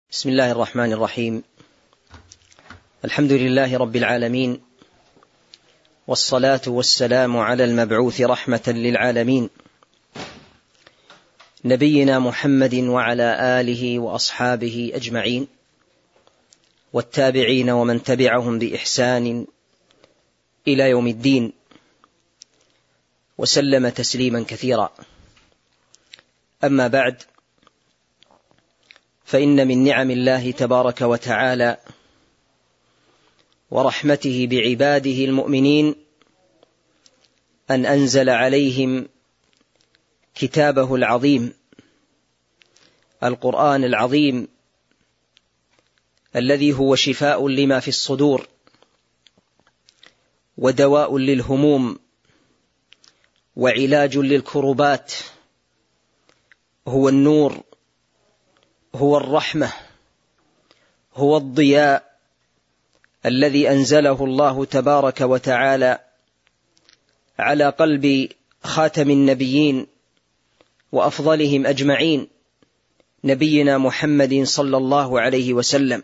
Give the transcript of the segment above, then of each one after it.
بسم الله الرحمن الرحيم. الحمد لله رب العالمين، والصلاة والسلام على المبعوث رحمة للعالمين نبينا محمد وعلى آله وأصحابه أجمعين، والتابعين ومن تبعهم بإحسان إلى يوم الدين، وسلم تسليما كثيرا. أما بعد، فإن من نعم الله تبارك وتعالى ورحمته بعباده المؤمنين أن أنزل عليهم كتابه العظيم، القرآن العظيم، الذي هو شفاء لما في الصدور ودواء للهموم وعلاج للكربات، هو النور، هو الرحمة، هو الضياء الذي أنزله الله تبارك وتعالى على قلب خاتم النبيين وأفضلهم أجمعين، نبينا محمد صلى الله عليه وسلم.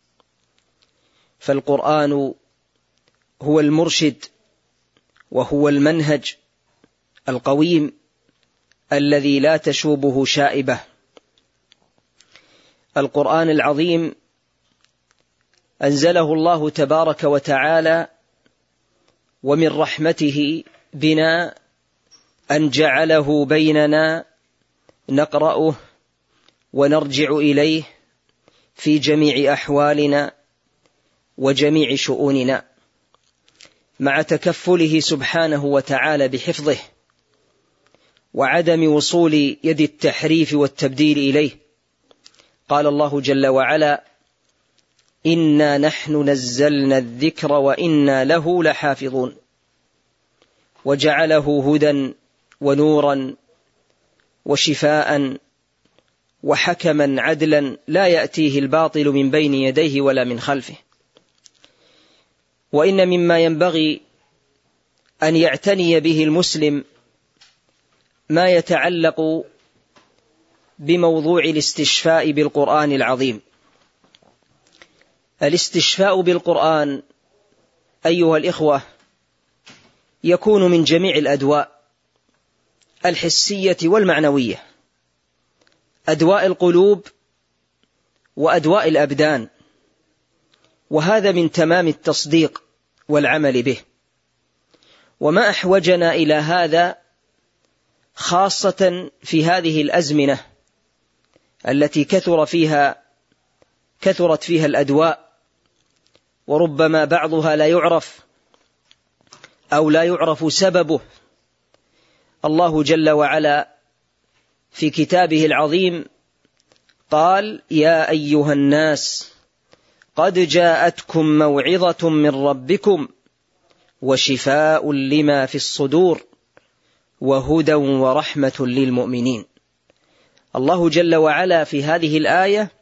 فالقرآن هو المرشد وهو المنهج القويم الذي لا تشوبه شائبة. القرآن العظيم أنزله الله تبارك وتعالى، ومن رحمته بنا أن جعله بيننا نقرأه ونرجع إليه في جميع أحوالنا وجميع شؤوننا، مع تكفله سبحانه وتعالى بحفظه وعدم وصول يد التحريف والتبديل إليه. قال الله جل وعلا: إنا نحن نزلنا الذكر وإنا له لحافظون، وجعله هدى ونورا وشفاء وحكما عدلا لا يأتيه الباطل من بين يديه ولا من خلفه. وإن مما ينبغي أن يعتني به المسلم ما يتعلق بموضوع الاستشفاء بالقرآن العظيم. الاستشفاء بالقرآن أيها الإخوة يكون من جميع الأدواء الحسية والمعنوية، أدواء القلوب وأدواء الأبدان، وهذا من تمام التصديق والعمل به. وما أحوجنا إلى هذا خاصة في هذه الأزمنة التي كثرت فيها الأدواء، وربما بعضها لا يعرف أو لا يعرف سببه. الله جل وعلا في كتابه العظيم قال: يا أيها الناس قد جاءتكم موعظة من ربكم وشفاء لما في الصدور وهدى ورحمة للمؤمنين. الله جل وعلا في هذه الآية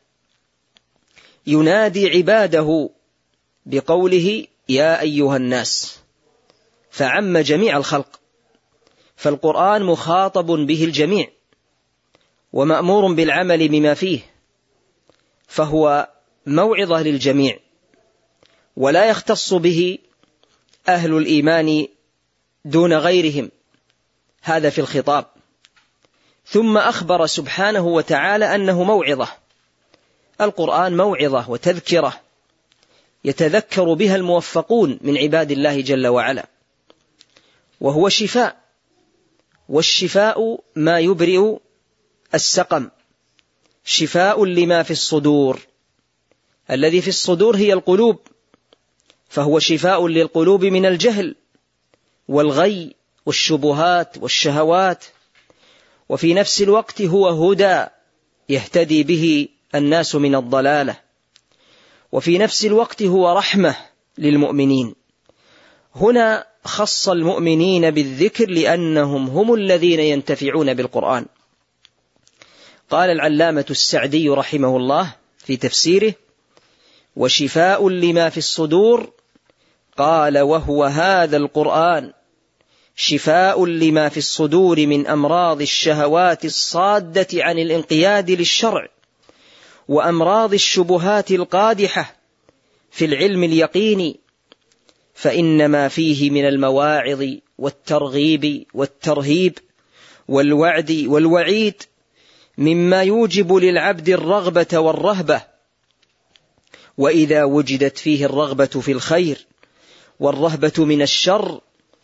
ينادي عباده بقوله يا أيها الناس، فعم جميع الخلق، فالقرآن مخاطب به الجميع ومأمور بالعمل بما فيه، فهو موعظة للجميع، ولا يختص به أهل الإيمان دون غيرهم، هذا في الخطاب. ثم أخبر سبحانه وتعالى أنه موعظة، القرآن موعظة وتذكرة يتذكر بها الموفقون من عباد الله جل وعلا، وهو شفاء، والشفاء ما يبرئ السقم، شفاء لما في الصدور، الذي في الصدور هي القلوب، فهو شفاء للقلوب من الجهل والغي والشبهات والشهوات، وفي نفس الوقت هو هدى يهتدي به الناس من الضلالة، وفي نفس الوقت هو رحمة للمؤمنين. هنا خص المؤمنين بالذكر لأنهم هم الذين ينتفعون بالقرآن. قال العلامة السعدي رحمه الله في تفسيره: وشفاء لما في الصدور، قال: وهو هذا القرآن شفاء لما في الصدور من أمراض الشهوات الصادة عن الانقياد للشرع وأمراض الشبهات القادحة في العلم اليقيني، فإنما فيه من المواعظ والترغيب والترهيب والوعد والوعيد مما يوجب للعبد الرغبة والرهبة. وإذا وجدت فيه الرغبة في الخير والرهبة من الشر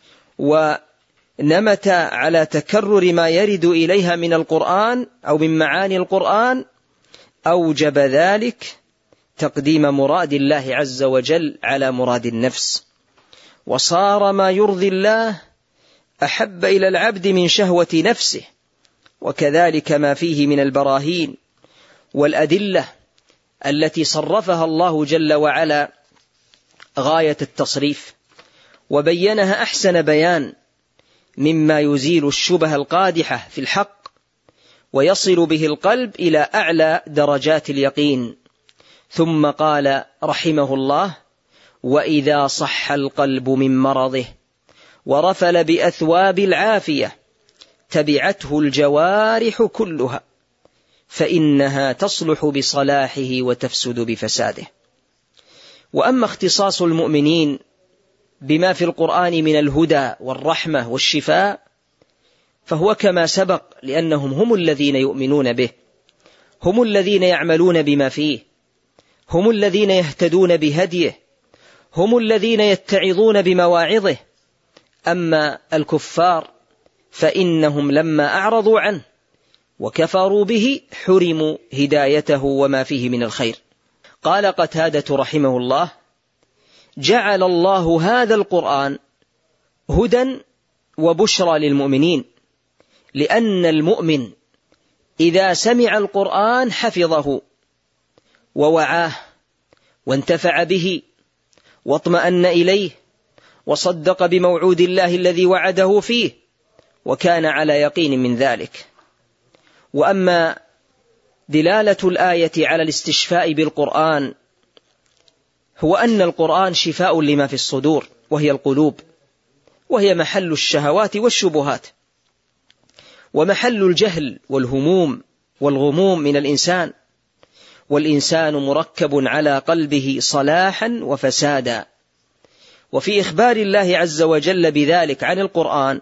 ونمت على تكرر ما يرد إليها من القرآن أو من معاني القرآن، أوجب ذلك تقديم مراد الله عز وجل على مراد النفس، وصار ما يرضي الله أحب إلى العبد من شهوة نفسه. وكذلك ما فيه من البراهين والأدلة التي صرفها الله جل وعلا غاية التصريف، وبينها أحسن بيان مما يزيل الشبه القادحة في الحق ويصل به القلب إلى أعلى درجات اليقين. ثم قال رحمه الله: وإذا صح القلب من مرضه ورفل بأثواب العافية تبعته الجوارح كلها، فإنها تصلح بصلاحه وتفسد بفساده. وأما اختصاص المؤمنين بما في القرآن من الهدى والرحمة والشفاء فهو كما سبق، لأنهم هم الذين يؤمنون به، هم الذين يعملون بما فيه، هم الذين يهتدون بهديه، هم الذين يتعظون بمواعظه. أما الكفار فإنهم لما أعرضوا عنه وكفروا به حرموا هدايته وما فيه من الخير. قال قتادة رحمه الله: جعل الله هذا القرآن هدى وبشرى للمؤمنين، لأن المؤمن إذا سمع القرآن حفظه ووعاه وانتفع به واطمأن إليه وصدق بموعود الله الذي وعده فيه وكان على يقين من ذلك. وأما دلالة الآية على الاستشفاء بالقرآن هو أن القرآن شفاء لما في الصدور، وهي القلوب، وهي محل الشهوات والشبهات ومحل الجهل والهموم والغموم من الإنسان، والإنسان مركب على قلبه صلاحا وفسادا. وفي إخبار الله عز وجل بذلك عن القرآن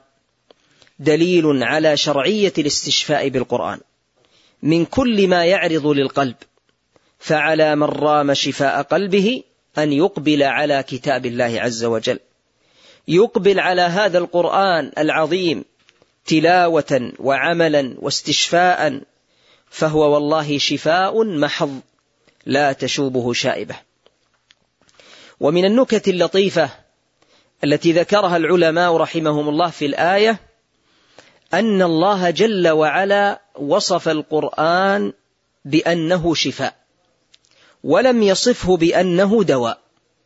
دليل على شرعية الاستشفاء بالقرآن من كل ما يعرض للقلب، فعلى من رام شفاء قلبه أن يقبل على كتاب الله عز وجل، يقبل على هذا القرآن العظيم تلاوة وعملا واستشفاء، فهو والله شفاء محض لا تشوبه شائبة. ومن النكت اللطيفة التي ذكرها العلماء رحمهم الله في الآية أن الله جل وعلا وصف القرآن بأنه شفاء ولم يصفه بأنه دواء،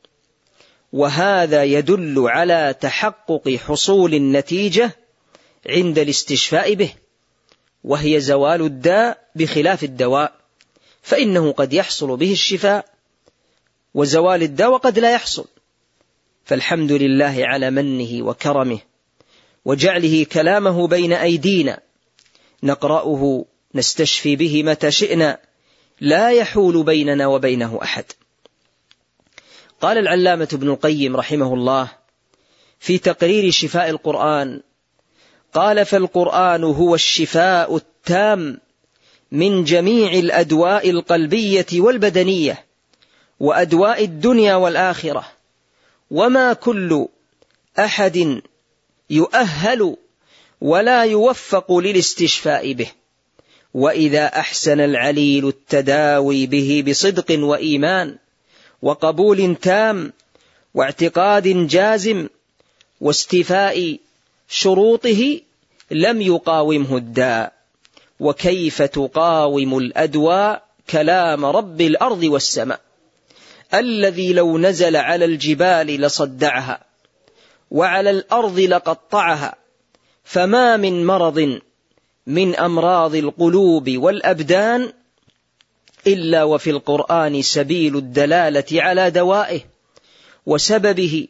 وهذا يدل على تحقق حصول النتيجة عند الاستشفاء به، وهي زوال الداء بخلاف الدواء، فإنه قد يحصل به الشفاء وزوال الداء وقد لا يحصل. فالحمد لله على منه وكرمه وجعله كلامه بين أيدينا نقرأه نستشفي به متى شئنا، لا يحول بيننا وبينه أحد. قال العلامة ابن القيم رحمه الله في تقرير شفاء القرآن، قال: فالقرآن هو الشفاء التام من جميع الأدواء القلبية والبدنية وأدواء الدنيا والآخرة، وما كل أحد يؤهل ولا يوفق للاستشفاء به، وإذا أحسن العليل التداوي به بصدق وإيمان وقبول تام واعتقاد جازم واستيفاء شروطه لم يقاومه الداء. وكيف تقاوم الأدواء كلام رب الأرض والسماء الذي لو نزل على الجبال لصدعها وعلى الأرض لقطعها، فما من مرض من أمراض القلوب والأبدان إلا وفي القرآن سبيل الدلالة على دوائه وسببه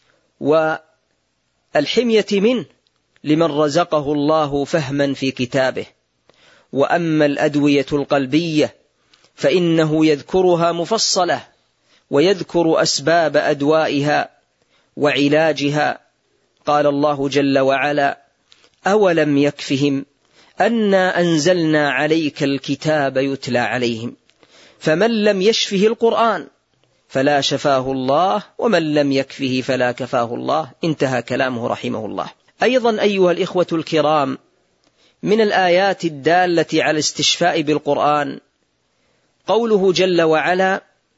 والحمية منه لمن رزقه الله فهما في كتابه. وأما الأدوية القلبية فإنه يذكرها مفصلة ويذكر أسباب أدوائها وعلاجها. قال الله جل وعلا: أولم يكفهم أنا أنزلنا عليك الكتاب يتلى عليهم فمن لم يشفه القرآن فلا شفاه الله ومن لم يكفه فلا كفاه الله. انتهى كلامه رحمه الله. أيضا أيها الإخوة الكرام، من الآيات الدالة على الاستشفاء بالقرآن قوله جل وعلا: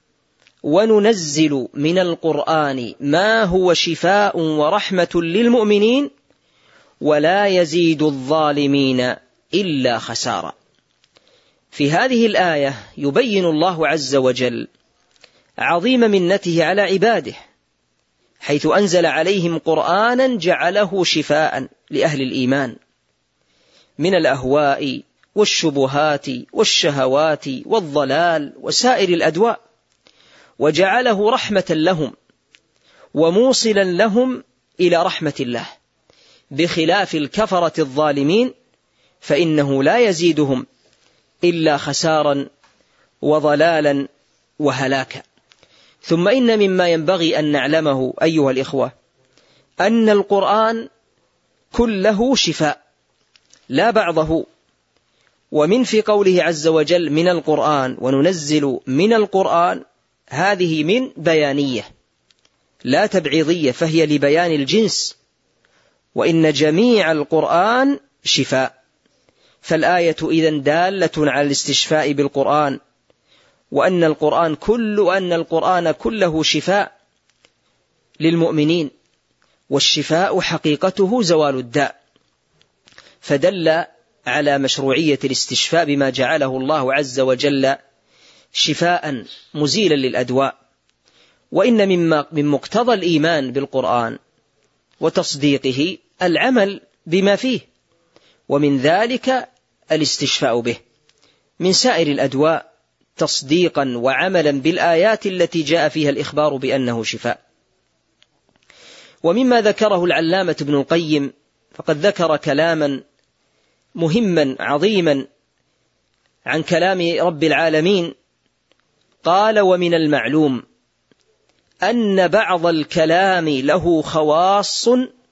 وننزل من القرآن ما هو شفاء ورحمة للمؤمنين ولا يزيد الظالمين إلا خسارا. في هذه الآية يبين الله عز وجل عظيم منته على عباده، حيث أنزل عليهم قرآنا جعله شفاء لأهل الإيمان من الأهواء والشبهات والشهوات والضلال وسائر الأدواء، وجعله رحمة لهم وموصلا لهم إلى رحمة الله، بخلاف الكفرة الظالمين فإنه لا يزيدهم إلا خسارا وضلالا وهلاكا. ثم إن مما ينبغي أن نعلمه أيها الإخوة أن القرآن كله شفاء لا بعضه. ومن في قوله عز وجل من القرآن وننزل من القرآن، هذه من بيانية لا تبعيضية، فهي لبيان الجنس، وإن جميع القرآن شفاء. فالآية إذن دالة على الاستشفاء بالقرآن، وأن القرآن كله شفاء للمؤمنين، والشفاء حقيقته زوال الداء، فدل على مشروعية الاستشفاء بما جعله الله عز وجل شفاء مزيلا للأدواء. وإن من مقتضى الإيمان بالقرآن وتصديقه العمل بما فيه، ومن ذلك الاستشفاء به من سائر الأدواء تصديقا وعملا بالآيات التي جاء فيها الإخبار بأنه شفاء. ومما ذكره العلامة ابن القيم، فقد ذكر كلاما مهما عظيما عن كلام رب العالمين، قال: ومن المعلوم أن بعض الكلام له خواص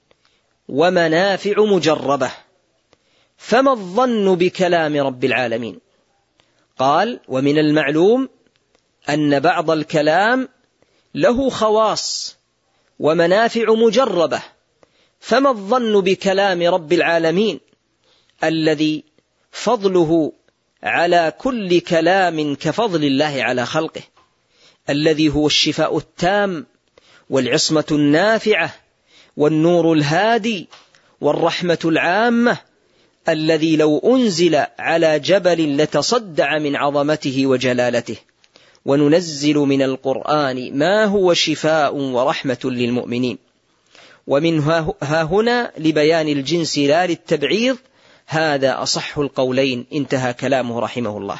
ومنافع مجربة، فما الظن بكلام رب العالمين؟ قال: ومن المعلوم أن بعض الكلام له خواص ومنافع مجربة، فما الظن بكلام رب العالمين الذي فضله على كل كلام كفضل الله على خلقه، الذي هو الشفاء التام والعصمة النافعة والنور الهادي والرحمة العامة، الذي لو أنزل على جبل لتصدع من عظمته وجلالته. وننزل من القرآن ما هو شفاء ورحمة للمؤمنين. ومن ها هنا لبيان الجنس لا للتبعيض، هذا أصح القولين. انتهى كلامه رحمه الله.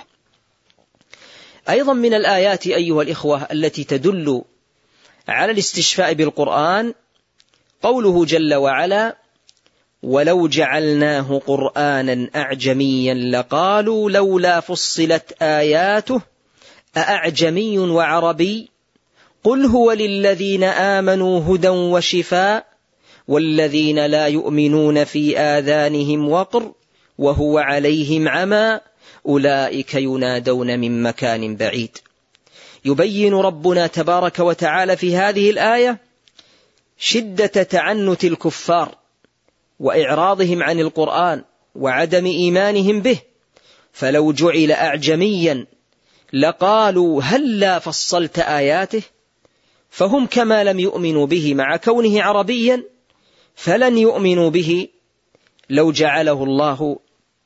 أيضا من الآيات أيها الإخوة التي تدل على الاستشفاء بالقرآن قوله جل وعلا: ولو جعلناه قرآنا أعجميا لقالوا لولا فصلت آياته أأعجمي وعربي قل هو للذين آمنوا هدى وشفاء والذين لا يؤمنون في آذانهم وقر وهو عليهم عمى أولئك ينادون من مكان بعيد. يبين ربنا تبارك وتعالى في هذه الآية شدة تعنت الكفار وإعراضهم عن القرآن وعدم إيمانهم به، فلو جعل أعجميا لقالوا هلا فصلت آياته، فهم كما لم يؤمنوا به مع كونه عربيا فلن يؤمنوا به لو جعله الله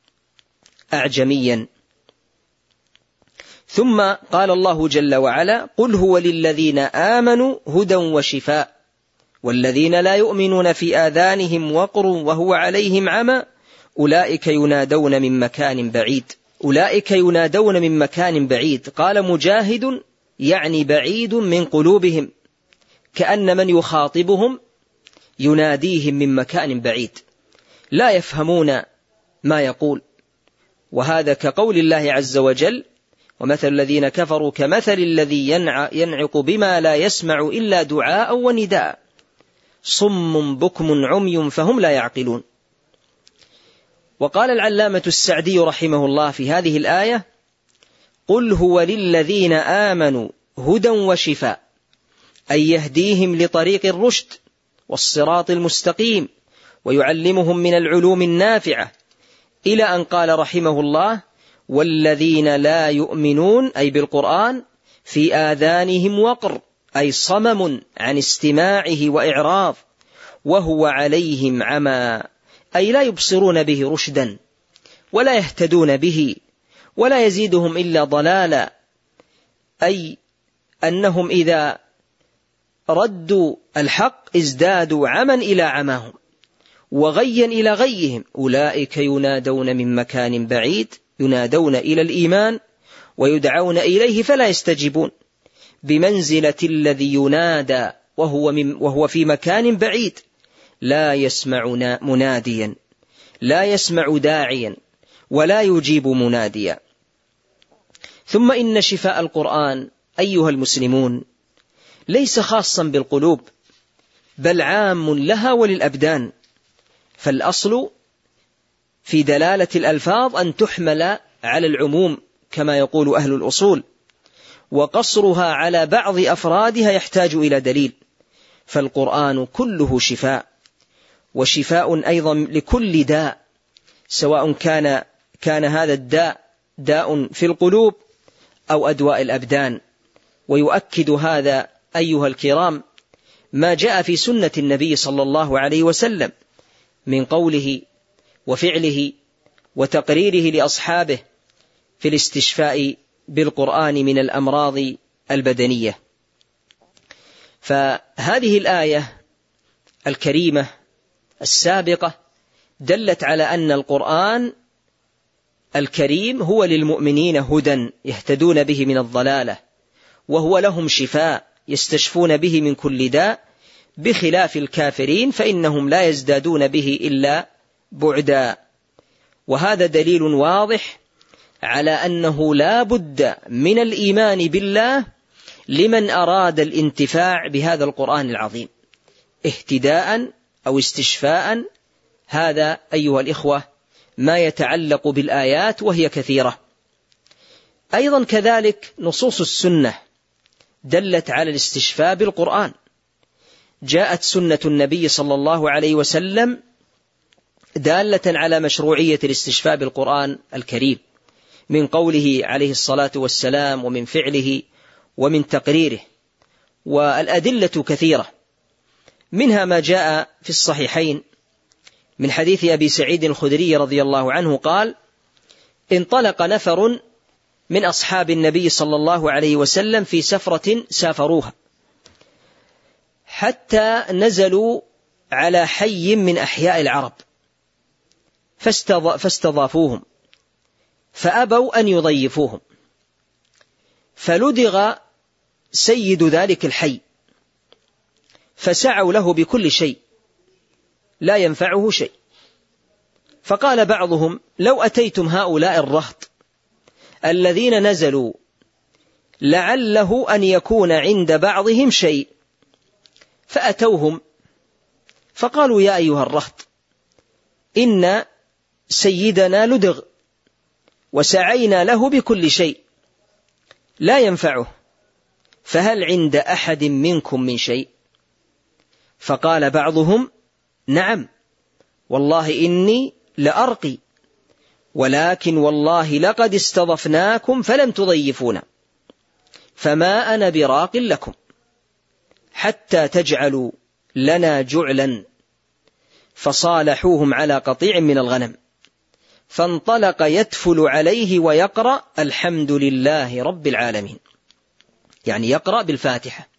أعجميا. ثم قال الله جل وعلا: قل هو للذين آمنوا هدى وشفاء والذين لا يؤمنون في آذانهم وقر وهو عليهم عمى أولئك ينادون من مكان بعيد. أولئك ينادون من مكان بعيد. قال مجاهد: يعني بعيد من قلوبهم، كأن من يخاطبهم يناديهم من مكان بعيد، لا يفهمون ما يقول. وهذا كقول الله عز وجل: ومثل الذين كفروا كمثل الذي ينعق بما لا يسمع إلا دعاء ونداء صم بكم عمي فهم لا يعقلون. وقال العلامة السعدي رحمه الله في هذه الآية: قل هو للذين آمنوا هدى وشفاء، أي يهديهم لطريق الرشد والصراط المستقيم ويعلمهم من العلوم النافعة، إلى أن قال رحمه الله: والذين لا يؤمنون أي بالقرآن في آذانهم وقر، أي صمم عن استماعه وإعراض، وهو عليهم عمى، أي لا يبصرون به رشدا ولا يهتدون به ولا يزيدهم إلا ضلالا، أي أنهم إذا ردوا الحق ازدادوا عما إلى عماهم وغيا إلى غيهم. أولئك ينادون من مكان بعيد، ينادون إلى الإيمان ويدعون إليه فلا يستجيبون، بمنزلة الذي ينادى وهو في مكان بعيد، لا يسمع مناديا، لا يسمع داعيا، ولا يجيب مناديا. ثم إن شفاء القرآن أيها المسلمون ليس خاصا بالقلوب، بل عام لها وللأبدان، فالأصل في دلالة الألفاظ أن تحمل على العموم كما يقول أهل الأصول، وقصرها على بعض أفرادها يحتاج إلى دليل، فالقرآن كله شفاء، وشفاء أيضا لكل داء، سواء كان هذا الداء داء في القلوب أو أدواء الأبدان. ويؤكد هذا أيها الكرام ما جاء في سنة النبي صلى الله عليه وسلم من قوله وفعله وتقريره لأصحابه في الاستشفاء بالقرآن من الأمراض البدنية. فهذه الآية الكريمة السابقة دلت على أن القرآن الكريم هو للمؤمنين هدى يهتدون به من الضلالة، وهو لهم شفاء يستشفون به من كل داء، بخلاف الكافرين فإنهم لا يزدادون به إلا بعدا. وهذا دليل واضح على أنه لا بد من الإيمان بالله لمن أراد الانتفاع بهذا القرآن العظيم اهتداء أو استشفاء. هذا أيها الإخوة ما يتعلق بالآيات وهي كثيرة. أيضا كذلك نصوص السنة دلت على الاستشفاء بالقرآن. جاءت سنة النبي صلى الله عليه وسلم دالة على مشروعية الاستشفاء بالقرآن الكريم، من قوله عليه الصلاة والسلام ومن فعله ومن تقريره. والأدلة كثيرة، منها ما جاء في الصحيحين من حديث أبي سعيد الخدري رضي الله عنه قال: انطلق نفر من أصحاب النبي صلى الله عليه وسلم في سفرة سافروها، حتى نزلوا على حي من أحياء العرب فاستضافوهم، فأبوا أن يضيفوهم، فلدغ سيد ذلك الحي، فسعوا له بكل شيء لا ينفعه شيء. فقال بعضهم: لو أتيتم هؤلاء الرهط الذين نزلوا لعله أن يكون عند بعضهم شيء. فأتوهم فقالوا: يا أيها الرهط، إن سيدنا لدغ وسعينا له بكل شيء لا ينفعه، فهل عند أحد منكم من شيء؟ فقال بعضهم: نعم، والله إني لأرقي، ولكن والله لقد استضفناكم فلم تضيفونا، فما أنا براق لكم حتى تجعلوا لنا جعلا. فصالحوهم على قطيع من الغنم، فانطلق يتفل عليه ويقرأ: الحمد لله رب العالمين، يعني يقرأ بالفاتحة،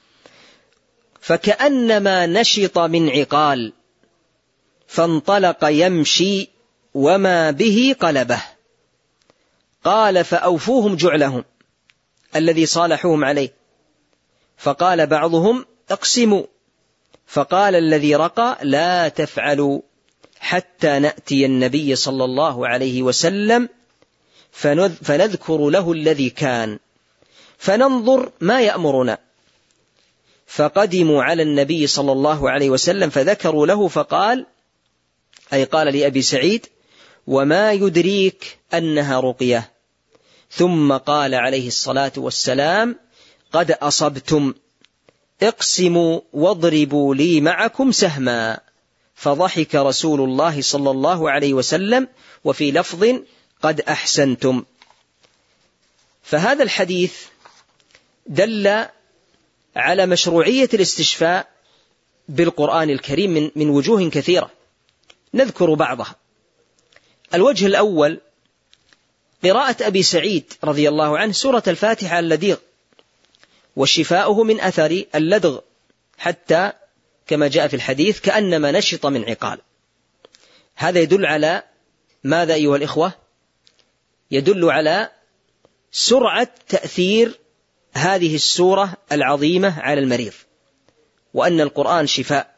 فكأنما نشط من عقال، فانطلق يمشي وما به قلبه. قال: فأوفوهم جعلهم الذي صالحوهم عليه. فقال بعضهم: اقسموا. فقال الذي رقى: لا تفعلوا حتى نأتي النبي صلى الله عليه وسلم فنذكر له الذي كان فننظر ما يأمرنا. فقدموا على النبي صلى الله عليه وسلم فذكروا له فقال، أي قال لأبي سعيد: وما يدريك أنها رقية؟ ثم قال عليه الصلاة والسلام: قد أصبتم، اقسموا واضربوا لي معكم سهما. فضحك رسول الله صلى الله عليه وسلم، وفي لفظ: قد أحسنتم. فهذا الحديث دل على مشروعية الاستشفاء بالقرآن الكريم من وجوه كثيرة، نذكر بعضها. الوجه الأول: قراءة أبي سعيد رضي الله عنه سورة الفاتحة اللديغ، وشفاؤه من أثر اللدغ، حتى كما جاء في الحديث كأنما نشط من عقال. هذا يدل على ماذا أيها الإخوة؟ يدل على سرعة تأثير هذه السورة العظيمة على المريض، وأن القرآن شفاء.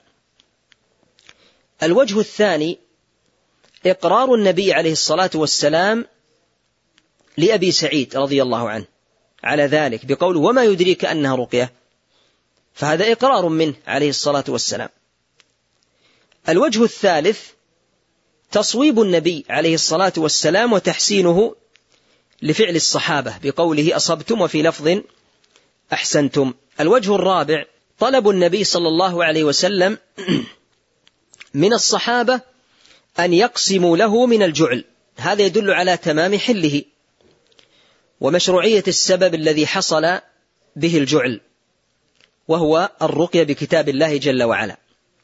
الوجه الثاني: إقرار النبي عليه الصلاة والسلام لأبي سعيد رضي الله عنه على ذلك بقوله: وما يدريك أنها رقية؟ فهذا إقرار منه عليه الصلاة والسلام. الوجه الثالث: تصويب النبي عليه الصلاة والسلام وتحسينه لفعل الصحابة بقوله: أصبتم، وفي لفظ: أحسنتم. الوجه الرابع: طلب النبي صلى الله عليه وسلم من الصحابة أن يقسموا له من الجعل. هذا يدل على تمام حله ومشروعية السبب الذي حصل به الجعل، وهو الرقية بكتاب الله جل وعلا.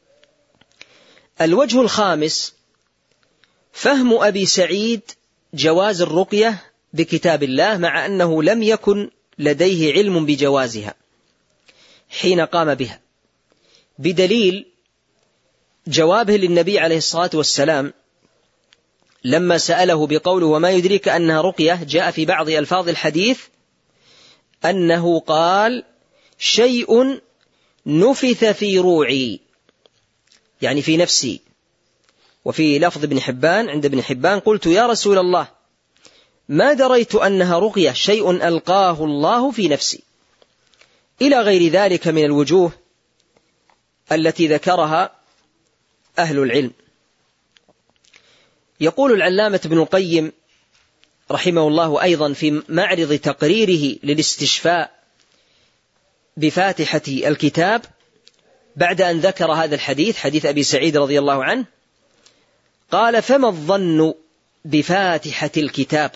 الوجه الخامس: فهم أبي سعيد جواز الرقية بكتاب الله، مع أنه لم يكن لديه علم بجوازها حين قام بها، بدليل جوابه للنبي عليه الصلاة والسلام لما سأله بقوله: وما يدريك أنها رقية؟ جاء في بعض ألفاظ الحديث أنه قال: شيء نفث في روعي، يعني في نفسي. وفي لفظ ابن حبان عند ابن حبان: قلت يا رسول الله ما دريت أنها رقية، شيء ألقاه الله في نفسي. إلى غير ذلك من الوجوه التي ذكرها أهل العلم. يقول العلامة ابن القيم رحمه الله أيضا في معرض تقريره للاستشفاء بفاتحة الكتاب، بعد أن ذكر هذا الحديث، حديث أبي سعيد رضي الله عنه، قال: فما الظن بفاتحة الكتاب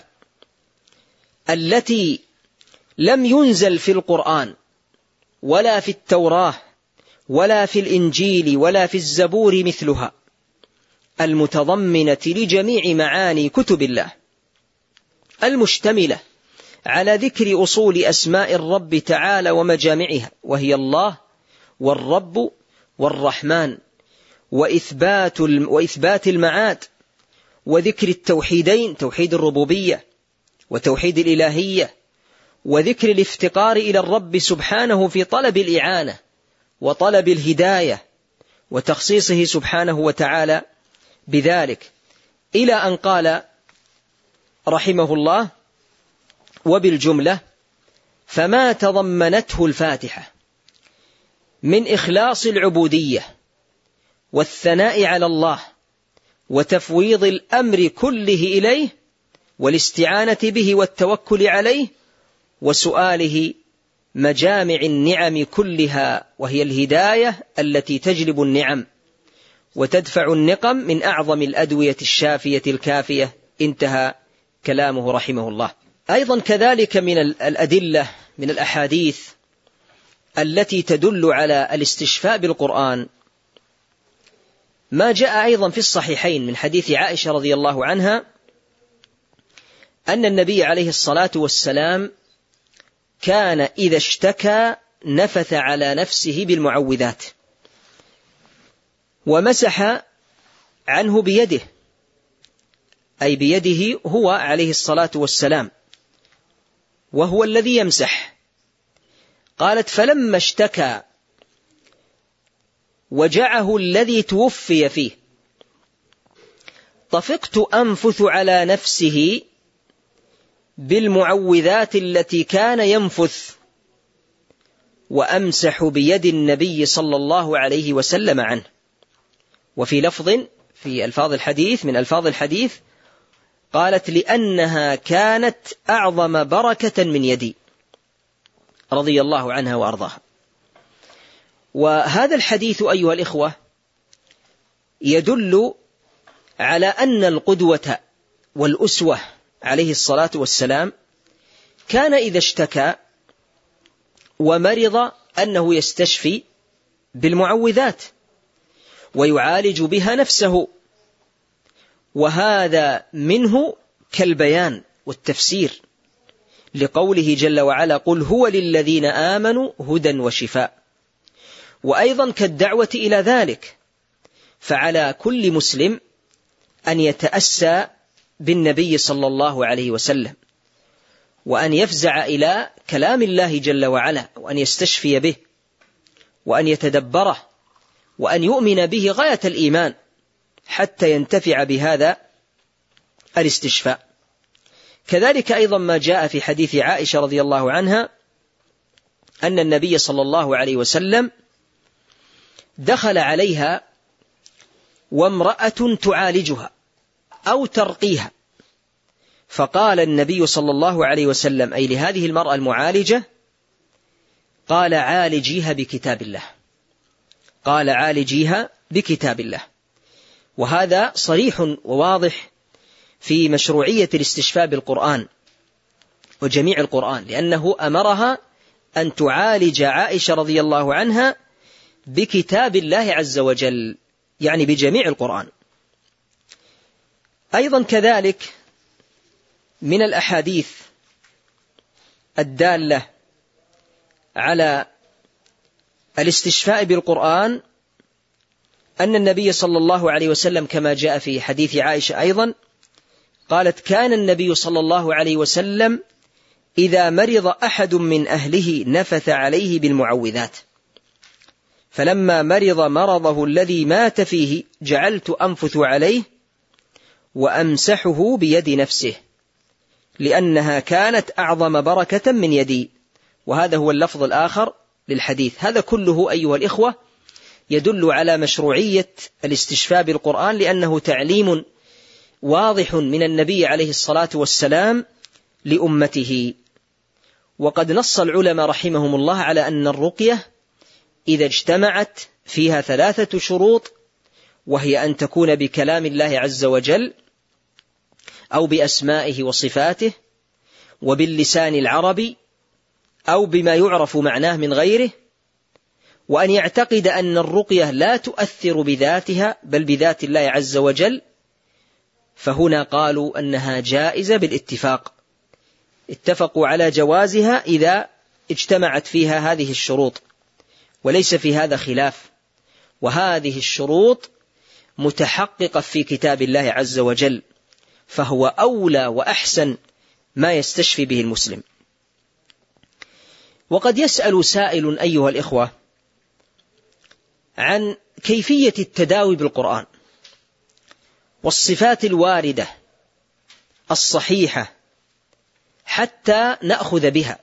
التي لم ينزل في القرآن ولا في التوراة ولا في الإنجيل ولا في الزبور مثلها، المتضمنة لجميع معاني كتب الله، المشتملة على ذكر أصول أسماء الرب تعالى ومجامعها، وهي الله والرب والرحمن، وإثبات المعاد، وذكر التوحيدين، توحيد الربوبية وتوحيد الإلهية، وذكر الافتقار إلى الرب سبحانه في طلب الإعانة وطلب الهداية وتخصيصه سبحانه وتعالى بذلك، إلى أن قال رحمه الله: وبالجملة فما تضمنته الفاتحة من إخلاص العبودية والثناء على الله وتفويض الأمر كله إليه والاستعانة به والتوكل عليه وسؤاله مجامع النعم كلها، وهي الهداية التي تجلب النعم وتدفع النقم، من أعظم الأدوية الشافية الكافية. انتهى كلامه رحمه الله. أيضا كذلك من الأدلة من الأحاديث التي تدل على الاستشفاء بالقرآن ما جاء أيضا في الصحيحين من حديث عائشة رضي الله عنها أن النبي عليه الصلاة والسلام كان إذا اشتكى نفث على نفسه بالمعوذات ومسح عنه بيده، أي بيده هو عليه الصلاة والسلام، وهو الذي يمسح. قالت: فلما اشتكى وجعه الذي توفي فيه طفقت أنفث على نفسه بالمعوذات التي كان ينفث، وأمسح بيد النبي صلى الله عليه وسلم عنه. وفي لفظ في ألفاظ الحديث من ألفاظ الحديث قالت لأنها كانت أعظم بركة من يدي، رضي الله عنها وأرضاها. وهذا الحديث أيها الإخوة يدل على أن القدوة والأسوة عليه الصلاة والسلام كان إذا اشتكى ومرض أنه يستشفي بالمعوذات ويعالج بها نفسه، وهذا منه كالبيان والتفسير لقوله جل وعلا قل هو للذين آمنوا هدى وشفاء، وأيضا كالدعوة إلى ذلك. فعلى كل مسلم أن يتأسى بالنبي صلى الله عليه وسلم، وأن يفزع إلى كلام الله جل وعلا، وأن يستشفي به، وأن يتدبره، وأن يؤمن به غاية الإيمان حتى ينتفع بهذا الاستشفاء. كذلك أيضا ما جاء في حديث عائشة رضي الله عنها أن النبي صلى الله عليه وسلم دخل عليها وامرأة تعالجها أو ترقيها، فقال النبي صلى الله عليه وسلم أي لهذه المرأة المعالجة قال عالجيها بكتاب الله، قال عالجيها بكتاب الله. وهذا صريح وواضح في مشروعية الاستشفاء بالقرآن وجميع القرآن، لأنه أمرها أن تعالج عائشة رضي الله عنها بكتاب الله عز وجل، يعني بجميع القرآن. أيضا كذلك من الأحاديث الدالة على الاستشفاء بالقرآن أن النبي صلى الله عليه وسلم كما جاء في حديث عائشة أيضا قالت كان النبي صلى الله عليه وسلم إذا مرض أحد من أهله نفث عليه بالمعوذات، فلما مرض مرضه الذي مات فيه جعلت أنفث عليه وأمسحه بيد نفسه لأنها كانت أعظم بركة من يدي. وهذا هو اللفظ الآخر للحديث. هذا كله أيها الإخوة يدل على مشروعية الاستشفاء بالقرآن، لأنه تعليم واضح من النبي عليه الصلاة والسلام لأمته. وقد نص العلماء رحمهم الله على أن الرقية إذا اجتمعت فيها 3 شروط، وهي أن تكون بكلام الله عز وجل أو بأسمائه وصفاته وباللسان العربي أو بما يعرف معناه من غيره، وأن يعتقد أن الرقية لا تؤثر بذاتها بل بذات الله عز وجل، فهنا قالوا أنها جائزة بالاتفاق، اتفقوا على جوازها إذا اجتمعت فيها هذه الشروط، وليس في هذا خلاف. وهذه الشروط متحققة في كتاب الله عز وجل، فهو أولى وأحسن ما يستشفي به المسلم. وقد يسأل سائل أيها الإخوة عن كيفية التداوي بالقرآن والصفات الواردة الصحيحة حتى نأخذ بها.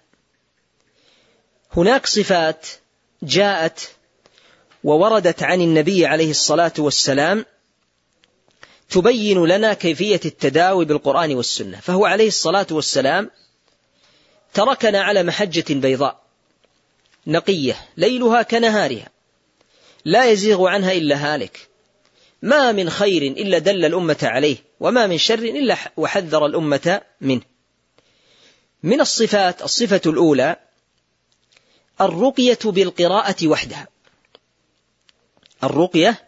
هناك صفات جاءت ووردت عن النبي عليه الصلاة والسلام تبين لنا كيفية التداوي بالقرآن والسنة، فهو عليه الصلاة والسلام تركنا على محجة بيضاء نقية ليلها كنهارها لا يزيغ عنها إلا هالك، ما من خير إلا دل الأمة عليه، وما من شر إلا وحذر الأمة منه. من الصفات الصفة الأولى الرقية بالقراءة وحدها، الرقية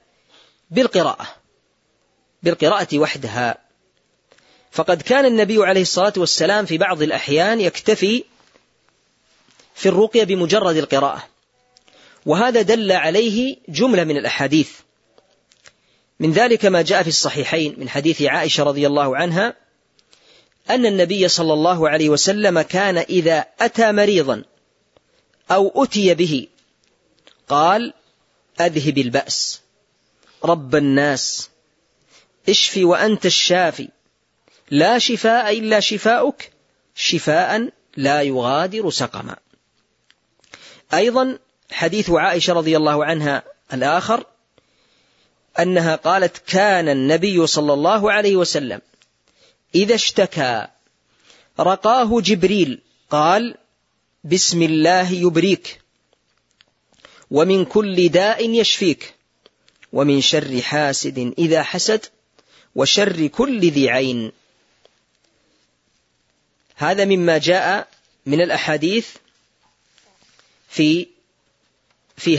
بالقراءة وحدها. فقد كان النبي عليه الصلاة والسلام في بعض الأحيان يكتفي في الرقية بمجرد القراءة، وهذا دل عليه جملة من الأحاديث. من ذلك ما جاء في الصحيحين من حديث عائشة رضي الله عنها أن النبي صلى الله عليه وسلم كان إذا أتى مريضا أو أتي به قال أذهب البأس رب الناس اشفي وأنت الشافي لا شفاء إلا شفاؤك شفاء لا يغادر سقما. أيضا حديث عائشة رضي الله عنها الآخر أنها قالت: كان النبي صلى الله عليه وسلم إذا اشتكى رقاه جبريل قال: بسم الله يبريك، ومن كل داء يشفيك، ومن شر حاسد إذا حسد، وشر كل ذي عين. هذا مما جاء من الأحاديث في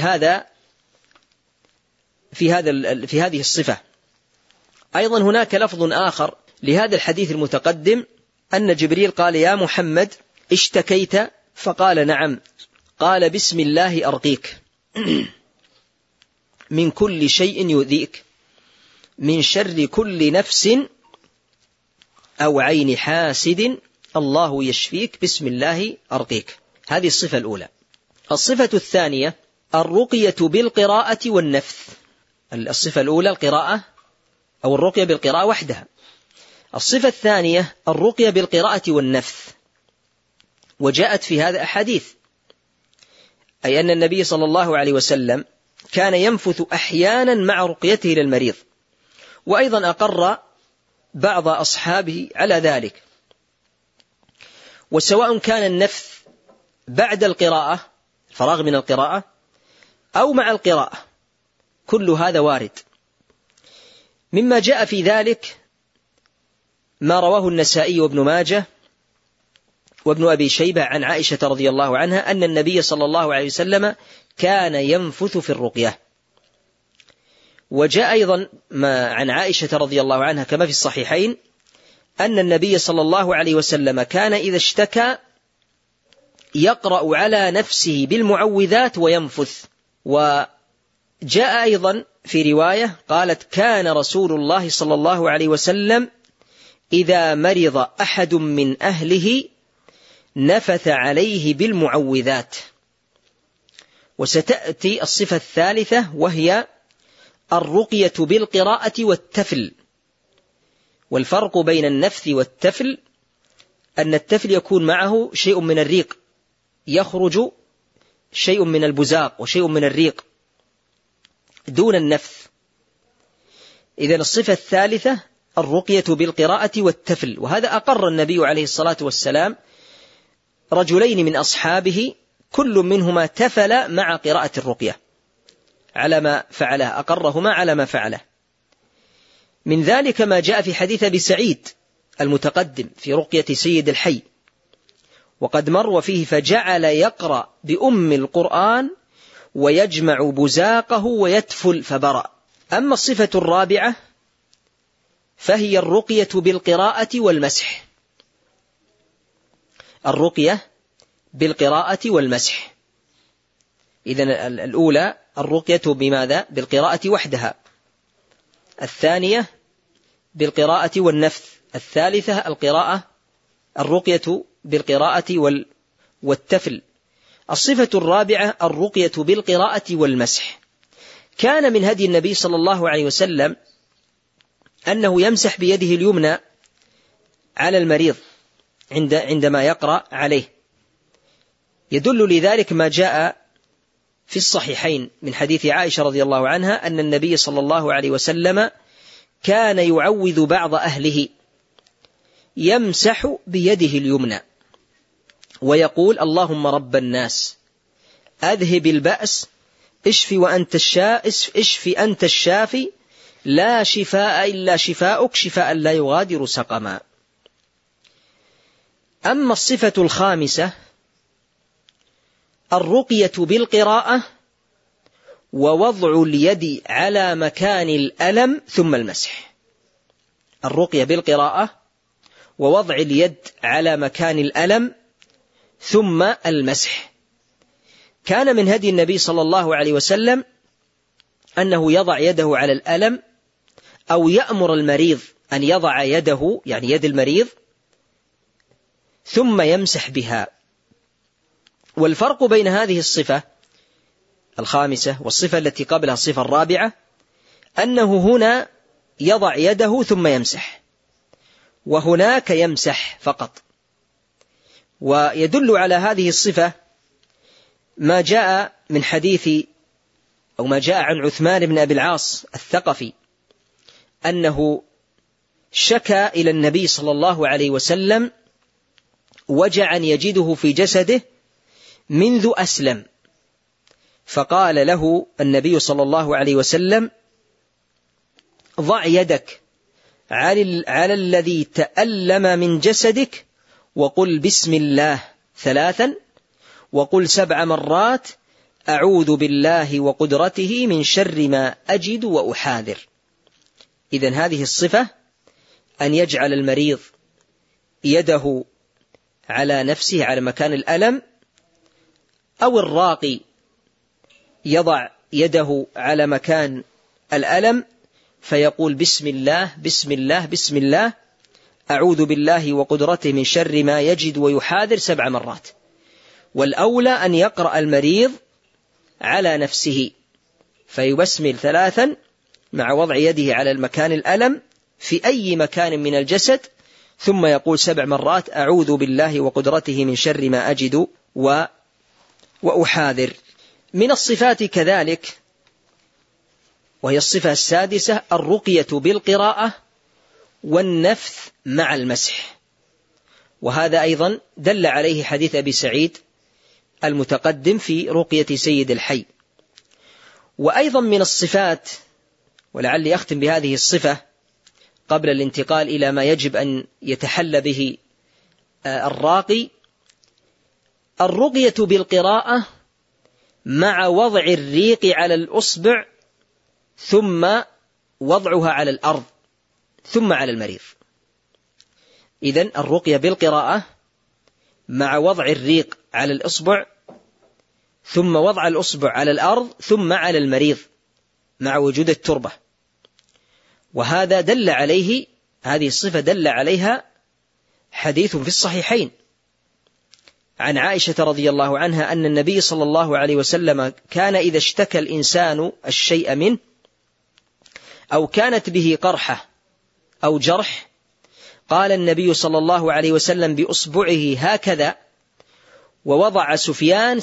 هذه الصفة. أيضا هناك لفظ آخر لهذا الحديث المتقدم أن جبريل قال: يا محمد اشتكيت؟ فقال: نعم. قال: بسم الله أرقيك من كل شيء يؤذيك، من شر كل نفس أو عين حاسد، الله يشفيك، بسم الله أرقيك. هذه الصفة الأولى. الصفة الثانية الرقية بالقراءة والنفث. الصفة الأولى القراءة أو الرقية بالقراءة وحدها. الصفة الثانية الرقية بالقراءة والنفث، وجاءت في هذا أحاديث، أي أن النبي صلى الله عليه وسلم كان ينفث أحيانا مع رقيته للمريض، وأيضا أقر بعض أصحابه على ذلك. وسواء كان النفث بعد القراءة، الفراغ من القراءة، أو مع القراءة، كل هذا وارد. مما جاء في ذلك ما رواه النسائي وابن ماجه وابن أبي شيبة عن عائشة رضي الله عنها أن النبي صلى الله عليه وسلم كان ينفث في الرقية. وجاء أيضا ما عن عائشة رضي الله عنها كما في الصحيحين أن النبي صلى الله عليه وسلم كان إذا اشتكى يقرأ على نفسه بالمعوذات وينفث. وجاء أيضا في رواية قالت: كان رسول الله صلى الله عليه وسلم إذا مرض أحد من أهله نفث عليه بالمعوذات. وستأتي الصفة الثالثة وهي الرقية بالقراءة والتفل. والفرق بين النفث والتفل أن التفل يكون معه شيء من الريق، يخرج شيء من البزاق وشيء من الريق دون النفث. إذن الصفة الثالثة الرقية بالقراءة والتفل. وهذا أقر النبي عليه الصلاة والسلام رجلين من أصحابه كل منهما تفل مع قراءة الرقية على ما فعله، أقرهما على ما فعله. من ذلك ما جاء في حديث أبي سعيد المتقدم في رقية سيد الحي، وقد مر وفيه: فجعل يقرأ بأم القرآن ويجمع بزاقه ويتفل فبرأ. أما الصفة الرابعة فهي الرقية بالقراءة والمسح. الرقية بالقراءة والمسح. إذن الأولى الرقية بماذا؟ بالقراءة وحدها. الثانية بالقراءة والنفث. الثالثة الرقية بالقراءة والتفل. الصفة الرابعة الرقية بالقراءة والمسح. كان من هدي النبي صلى الله عليه وسلم أنه يمسح بيده اليمنى على المريض عندما يقرأ عليه. يدل لذلك ما جاء في الصحيحين من حديث عائشة رضي الله عنها أن النبي صلى الله عليه وسلم كان يعوذ بعض أهله يمسح بيده اليمنى ويقول: اللهم رب الناس أذهب البأس اشف أنت الشافي لا شفاء إلا شفاؤك شفاء لا يغادر سقما. أما الصفة الخامسة الرقية بالقراءة ووضع اليد على مكان الألم ثم المسح. الرقية بالقراءة ووضع اليد على مكان الألم ثم المسح. كان من هدي النبي صلى الله عليه وسلم أنه يضع يده على الألم أو يأمر المريض أن يضع يده، يعني يد المريض، ثم يمسح بها. والفرق بين هذه الصفة الخامسة والصفة التي قبلها الصفة الرابعة أنه هنا يضع يده ثم يمسح، وهناك يمسح فقط. ويدل على هذه الصفة ما جاء من حديث أو ما جاء عن عثمان بن أبي العاص الثقفي أنه شكى إلى النبي صلى الله عليه وسلم وجعا يجده في جسده منذ أسلم، فقال له النبي صلى الله عليه وسلم: ضع يدك على الذي تألم من جسدك وقل بسم الله 3 وقل 7 مرات أعوذ بالله وقدرته من شر ما أجد وأحاذر. إذن هذه الصفة أن يجعل المريض يده على نفسه على مكان الألم، أو الراقي يضع يده على مكان الألم فيقول بسم الله بسم الله بسم الله أعوذ بالله وقدرته من شر ما يجد ويحاذر 7 مرات. والأولى أن يقرأ المريض على نفسه فيبسمل 3 مع وضع يده على المكان الألم في أي مكان من الجسد، ثم يقول 7 مرات أعوذ بالله وقدرته من شر ما أجد وأحاذر. من الصفات كذلك، وهي الصفة السادسة، الرقية بالقراءة والنفث مع المسح، وهذا أيضا دل عليه حديث أبي سعيد المتقدم في رقية سيد الحي. وأيضا من الصفات، ولعلي أختم بهذه الصفة قبل الانتقال إلى ما يجب أن يتحلى به الراقي، الرقية بالقراءة مع وضع الريق على الأصبع ثم وضعها على الأرض ثم على المريض. إذن الرقية بالقراءة مع وضع الريق على الأصبع ثم وضع الأصبع على الأرض ثم على المريض مع وجود التربة. وهذا دل عليه، هذه الصفة دل عليها حديث في الصحيحين عن عائشة رضي الله عنها أن النبي صلى الله عليه وسلم كان إذا اشتكى الإنسان الشيء منه أو كانت به قرحة أو جرح قال النبي صلى الله عليه وسلم بأصبعه هكذا، ووضع سفيان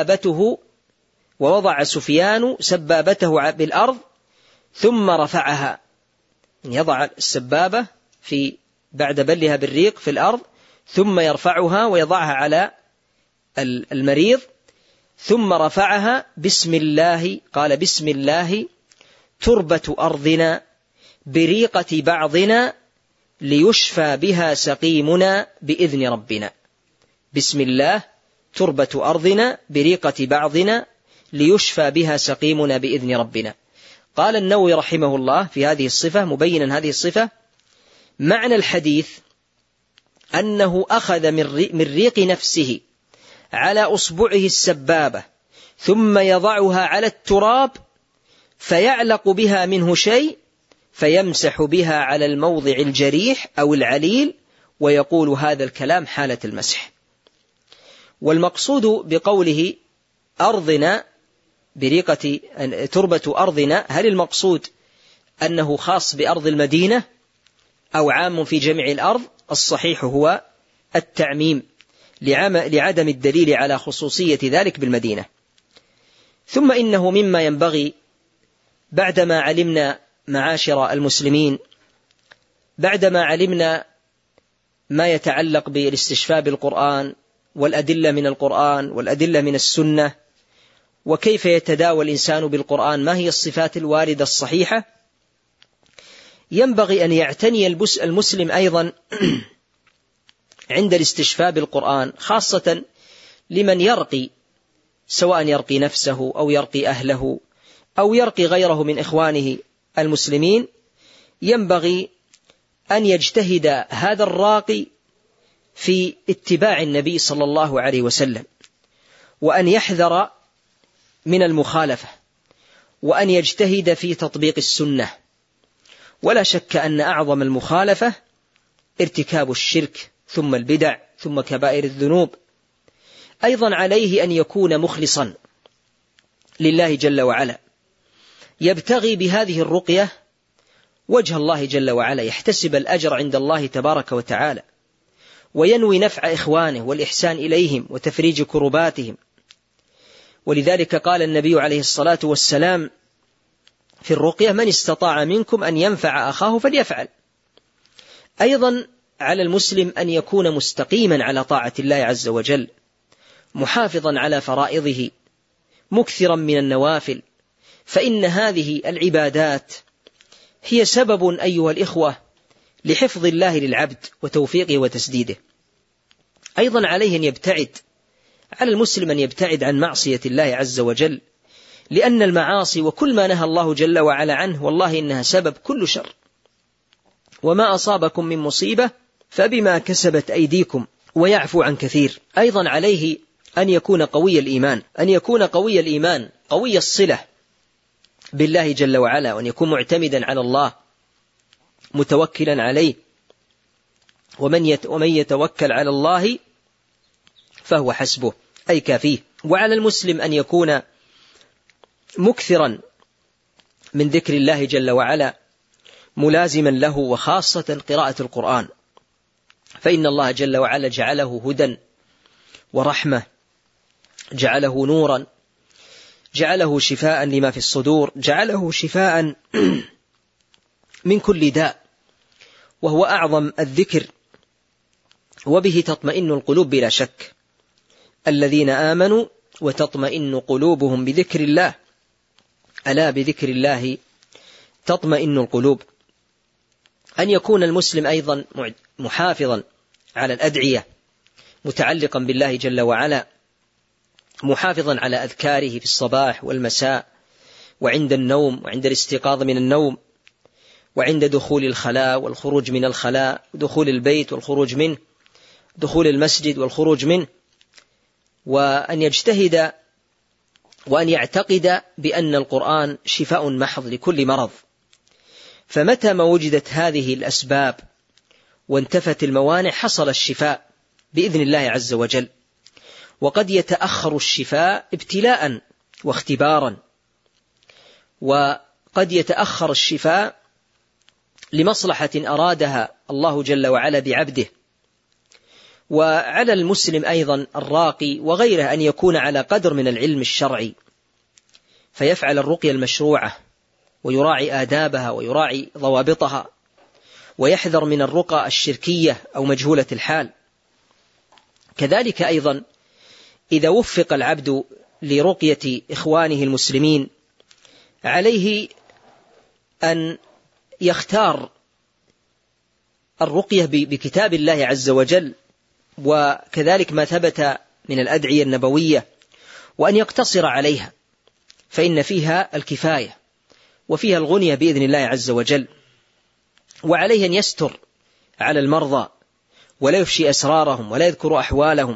سبابته بالأرض ثم رفعها، يضع السبابة بعد بلها بالريق في الأرض ثم يرفعها ويضعها على المريض ثم رفعها بسم الله، قال بسم الله تربة أرضنا بريقة بعضنا ليشفى بها سقيمنا بإذن ربنا. بسم الله تربة أرضنا بريقة بعضنا ليشفى بها سقيمنا بإذن ربنا. قال النووي رحمه الله في هذه الصفة مبينا هذه الصفة: معنى الحديث أنه أخذ من ريق نفسه على أصبعه السبابة ثم يضعها على التراب فيعلق بها منه شيء فيمسح بها على الموضع الجريح أو العليل ويقول هذا الكلام حالة المسح. والمقصود بقوله أرضنا بريقة تربة أرضنا، هل المقصود أنه خاص بأرض المدينة أو عام في جميع الأرض؟ الصحيح هو التعميم لعدم الدليل على خصوصية ذلك بالمدينة. ثم إنه مما ينبغي بعدما علمنا معاشر المسلمين، بعدما علمنا ما يتعلق بالاستشفاء بالقرآن والأدلة من القرآن والأدلة من السنة وكيف يتداوى الإنسان بالقرآن، ما هي الصفات الواردة الصحيحة، ينبغي أن يعتني المسلم أيضا عند الاستشفاء بالقرآن، خاصة لمن يرقي، سواء يرقي نفسه أو يرقي أهله أو يرقي غيره من إخوانه المسلمين. ينبغي أن يجتهد هذا الراقي في اتباع النبي صلى الله عليه وسلم، وأن يحذر من المخالفة، وأن يجتهد في تطبيق السنة. ولا شك أن أعظم المخالفة ارتكاب الشرك ثم البدع ثم كبائر الذنوب. أيضا عليه أن يكون مخلصا لله جل وعلا، يبتغي بهذه الرقية وجه الله جل وعلا، يحتسب الأجر عند الله تبارك وتعالى، وينوي نفع إخوانه والإحسان إليهم وتفريج كرباتهم. ولذلك قال النبي عليه الصلاة والسلام في الرقية: من استطاع منكم أن ينفع أخاه فليفعل. أيضا على المسلم أن يكون مستقيما على طاعة الله عز وجل، محافظا على فرائضه، مكثرا من النوافل، فإن هذه العبادات هي سبب أيها الإخوة لحفظ الله للعبد وتوفيقه وتسديده. أيضا عليه أن يبتعد، على المسلم أن يبتعد عن معصية الله عز وجل، لأن المعاصي وكل ما نهى الله جل وعلا عنه والله إنها سبب كل شر، وما أصابكم من مصيبة فبما كسبت أيديكم ويعفو عن كثير. أيضا عليه أن يكون قوي الإيمان، أن يكون قوي الإيمان، قوي الصلة بالله جل وعلا، وأن يكون معتمدا على الله متوكلا عليه، ومن يتوكل على الله فهو حسبه أي كافيه. وعلى المسلم أن يكون مكثرا من ذكر الله جل وعلا، ملازما له، وخاصة قراءة القرآن، فإن الله جل وعلا جعله هدى ورحمة، جعله نورا، جعله شفاء لما في الصدور، جعله شفاء من كل داء، وهو أعظم الذكر، وبه تطمئن القلوب بلا شك. الذين آمنوا وتطمئن قلوبهم بذكر الله، ألا بذكر الله تطمئن القلوب. أن يكون المسلم أيضا محافظا على الأدعية، متعلقا بالله جل وعلا، محافظا على أذكاره في الصباح والمساء، وعند النوم، وعند الاستيقاظ من النوم، وعند دخول الخلاء والخروج من الخلاء، دخول البيت والخروج منه، دخول المسجد والخروج منه. وأن يجتهد وأن يعتقد بأن القرآن شفاء محض لكل مرض، فمتى ما وجدت هذه الأسباب وانتفت الموانع حصل الشفاء بإذن الله عز وجل. وقد يتأخر الشفاء ابتلاء واختبارا، وقد يتأخر الشفاء لمصلحة أرادها الله جل وعلا بعبده. وعلى المسلم أيضا الراقي وغيره أن يكون على قدر من العلم الشرعي، فيفعل الرقية المشروعة، ويراعي آدابها ويراعي ضوابطها، ويحذر من الرقى الشركية أو مجهولة الحال. كذلك أيضا إذا وفق العبد لرقية إخوانه المسلمين، عليه أن يختار الرقية بكتاب الله عز وجل، وكذلك ما ثبت من الأدعية النبوية، وأن يقتصر عليها، فإن فيها الكفاية وفيها الغنية بإذن الله عز وجل. وعليه أن يستر على المرضى، ولا يفشي أسرارهم، ولا يذكر أحوالهم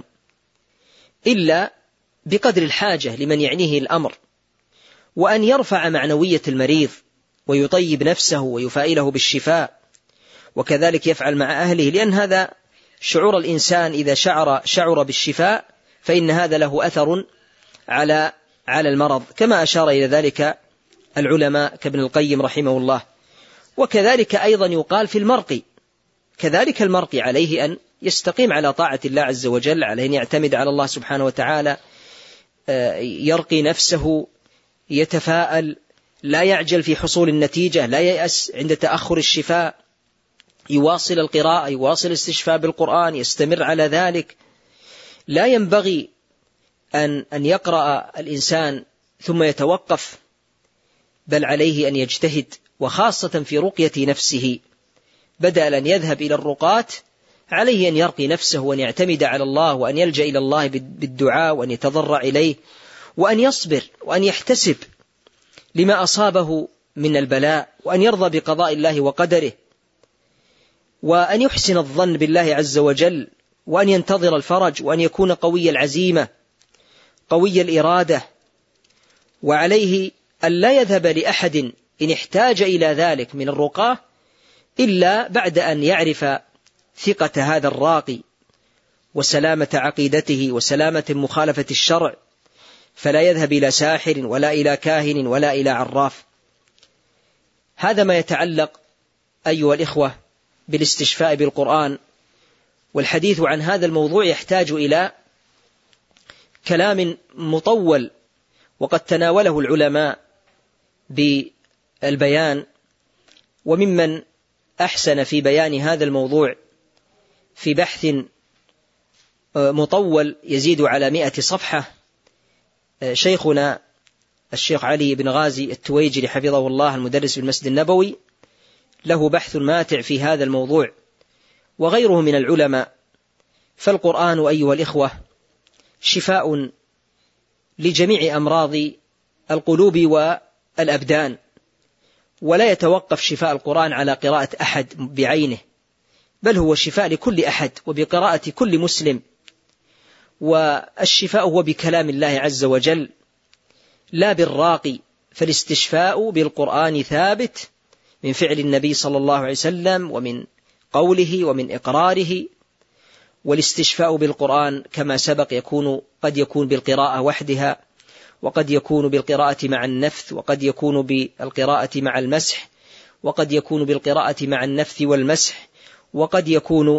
إلا بقدر الحاجة لمن يعنيه الأمر، وأن يرفع معنوية المريض ويطيب نفسه ويفائله بالشفاء، وكذلك يفعل مع أهله، لأن هذا شعور الإنسان إذا شعر بالشفاء فإن هذا له أثر على المرض، كما أشار إلى ذلك العلماء كابن القيم رحمه الله. وكذلك أيضا يقال في المرقي، كذلك المرقي عليه أن يستقيم على طاعة الله عز وجل، عليه أن يعتمد على الله سبحانه وتعالى، يرقي نفسه، يتفاءل، لا يعجل في حصول النتيجة، لا ييأس عند تأخر الشفاء، يواصل القراءة، يواصل الاستشفاء بالقرآن، يستمر على ذلك. لا ينبغي أن يقرأ الإنسان ثم يتوقف، بل عليه أن يجتهد، وخاصة في رقية نفسه، بدل أن يذهب إلى الرقاة عليه أن يرقي نفسه، وأن يعتمد على الله، وأن يلجأ إلى الله بالدعاء، وأن يتضرع إليه، وأن يصبر، وأن يحتسب لما أصابه من البلاء، وأن يرضى بقضاء الله وقدره، وأن يحسن الظن بالله عز وجل، وأن ينتظر الفرج، وأن يكون قوي العزيمة قوي الإرادة. وعليه أن لا يذهب لأحد إن احتاج إلى ذلك من الرقاة إلا بعد أن يعرف ثقة هذا الراقي وسلامة عقيدته وسلامة مخالفة الشرع، فلا يذهب إلى ساحر ولا إلى كاهن ولا إلى عراف. هذا ما يتعلق أيها الإخوة بالاستشفاء بالقرآن والحديث عن هذا الموضوع يحتاج إلى كلام مطول، وقد تناوله العلماء بالبيان، وممن أحسن في بيان هذا الموضوع في بحث مطول يزيد على 100 صفحة شيخنا الشيخ علي بن غازي التويجري حفظه الله، المدرس بالمسجد النبوي، له بحث ماتع في هذا الموضوع، وغيره من العلماء. فالقرآن أيها الإخوة شفاء لجميع أمراض القلوب والأبدان، ولا يتوقف شفاء القرآن على قراءة أحد بعينه، بل هو شفاء لكل أحد وبقراءة كل مسلم. والشفاء هو بكلام الله عز وجل لا بالراقي، فالاستشفاء بالقرآن ثابت من فعل النبي صلى الله عليه وسلم ومن قوله ومن إقراره. والاستشفاء بالقرآن كما سبق قد يكون بالقراءة وحدها، وقد يكون بالقراءة مع النفث، وقد يكون بالقراءة مع المسح، وقد يكون بالقراءة مع النفث والمسح، وقد يكون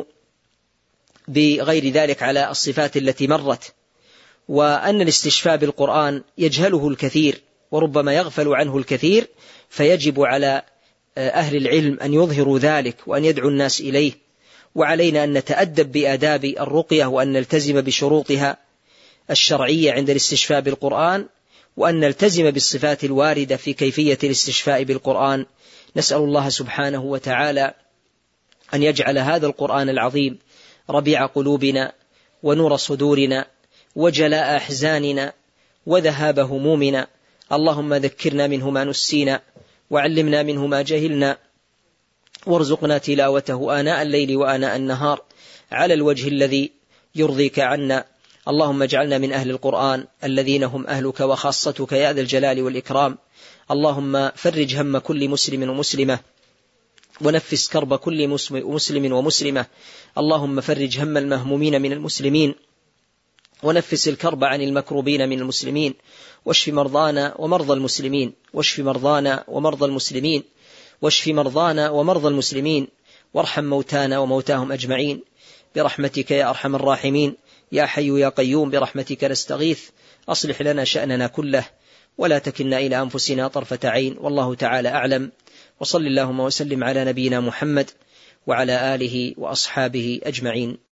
بغير ذلك على الصفات التي مرت. وأن الاستشفاء بالقرآن يجهله الكثير وربما يغفل عنه الكثير، فيجب على أهل العلم أن يظهروا ذلك وأن يدعو الناس إليه. وعلينا أن نتأدب بآداب الرقية، وأن نلتزم بشروطها الشرعية عند الاستشفاء بالقرآن، وأن نلتزم بالصفات الواردة في كيفية الاستشفاء بالقرآن. نسأل الله سبحانه وتعالى أن يجعل هذا القرآن العظيم ربيع قلوبنا ونور صدورنا وجلاء أحزاننا وذهاب همومنا. اللهم ذكرنا منه ما نسينا، وعلمنا منه ما جهلنا، وارزقنا تلاوته آناء الليل وآناء النهار على الوجه الذي يرضيك عنا. اللهم اجعلنا من أهل القرآن الذين هم أهلك وخاصتك يا ذا الجلال والإكرام. اللهم فرج هم كل مسلم ومسلمة، ونفس كرب كل مسلم ومسلمة. اللهم فرج هم المهمومين من المسلمين، ونفس الكرب عن المكروبين من المسلمين، واشف مرضانا ومرضى المسلمين، واشف مرضانا ومرضى المسلمين، واشف مرضانا ومرضى المسلمين، وارحم موتانا وموتاهم أجمعين برحمتك يا أرحم الراحمين. يا حي يا قيوم برحمتك نستغيث، أصلح لنا شأننا كله ولا تكلنا إلى أنفسنا طرفة عين، والله تعالى أعلم. وصل اللهم وسلم على نبينا محمد وعلى آله وأصحابه أجمعين.